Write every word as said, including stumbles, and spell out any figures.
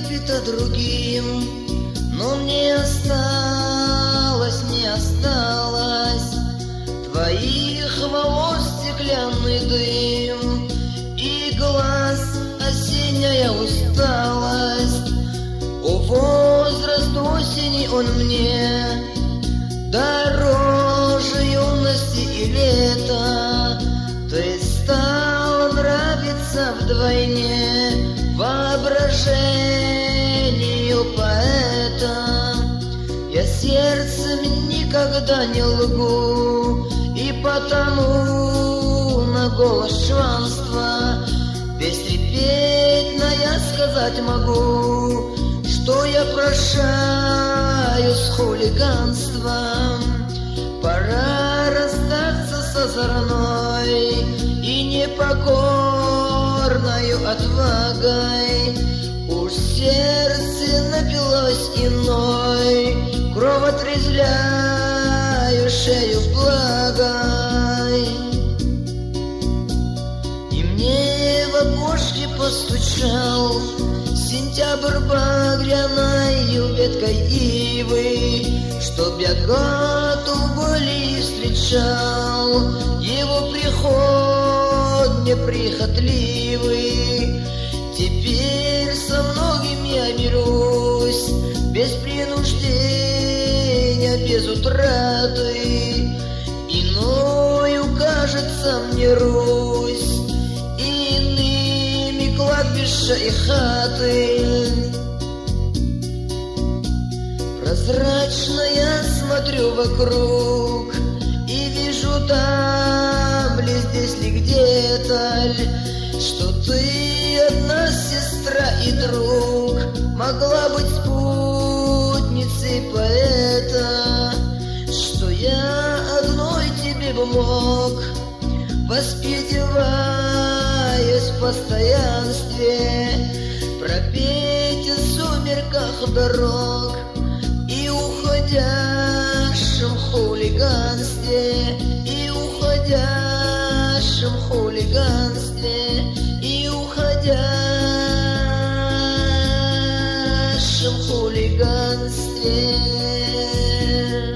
разбито другим, но мне осталось, мне осталось твоих волос стеклянный дым и глаз осенняя усталость. О, возраст осени, он мне дороже юности и лета. Ты стал нравиться вдвойне воображению поэта. Я сердцем никогда не лгу, и потому на голос чванства бестрепетно я сказать могу, что я прощаю с хулиганством. Пора расстаться с озорной и непокорною отвагой. Уж сердце напилось иной, кровотрезвляющею влагой. И мне в окошке постучал сентябрь багряною веткой ивы, чтоб я готов боли встречал его приход неприхотливый. Теперь со многим я мирюсь без принуждения, без утраты. Иною кажется мне Русь, иными кладбища и хаты. Прозрачно я смотрю вокруг и вижу там ли, здесь ли где-то, что ты одна сестра и друг, могла быть спутницей поэта, что я одной тебе бы мог, воспеваясь в постоянстве, пропеть в сумерках дорог и уходящем хулиганстве, и уходящем хулиганстве, и уходящем хулиганстве.